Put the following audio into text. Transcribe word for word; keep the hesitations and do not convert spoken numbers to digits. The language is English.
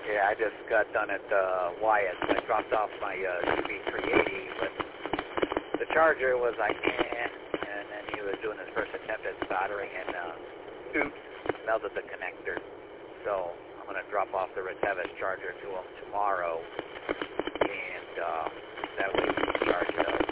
Yeah, I just got done at uh, Wyatt's. I dropped off my uh, U B three eighty, but the charger was like, eh, and then he was doing his first attempt at soldering, and uh, oops, melted the connector. So I'm going to drop off the Retevis charger to him tomorrow, and uh, that way he can charge it up.